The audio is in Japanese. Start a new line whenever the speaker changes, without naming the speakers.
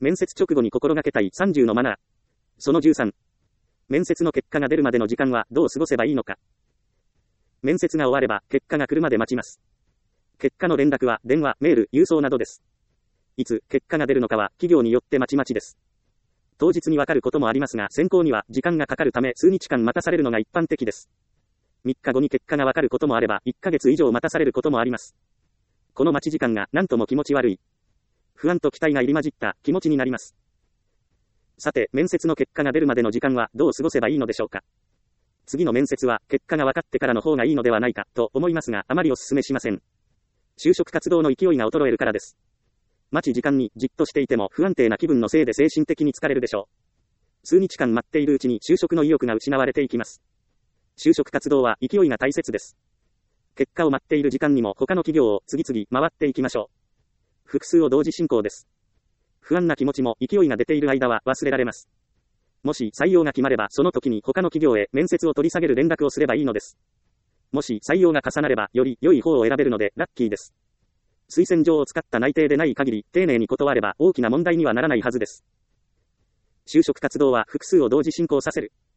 面接直後に心がけたい30のマナー。その13。面接の結果が出るまでの時間はどう過ごせばいいのか。面接が終われば結果が来るまで待ちます。結果の連絡は電話、メール、郵送などです。いつ結果が出るのかは企業によってまちまちです。当日にわかることもありますが、選考には時間がかかるため数日間待たされるのが一般的です。3日後に結果がわかることもあれば1ヶ月以上待たされることもあります。この待ち時間が何とも気持ち悪い。不安と期待が入り混じった気持ちになります。さて、面接の結果が出るまでの時間はどう過ごせばいいのでしょうか。次の面接は結果が分かってからの方がいいのではないかと思いますが、あまりお勧めしません。就職活動の勢いが衰えるからです。待ち時間にじっとしていても不安定な気分のせいで精神的に疲れるでしょう。数日間待っているうちに就職の意欲が失われていきます。就職活動は勢いが大切です。結果を待っている時間にも他の企業を次々回っていきましょう。複数を同時進行です。不安な気持ちも勢いが出ている間は忘れられます。もし採用が決まればその時に他の企業へ面接を取り下げる連絡をすればいいのです。もし採用が重なればより良い方を選べるのでラッキーです。推薦状を使った内定でない限り丁寧に断れば大きな問題にはならないはずです。就職活動は複数を同時進行させる。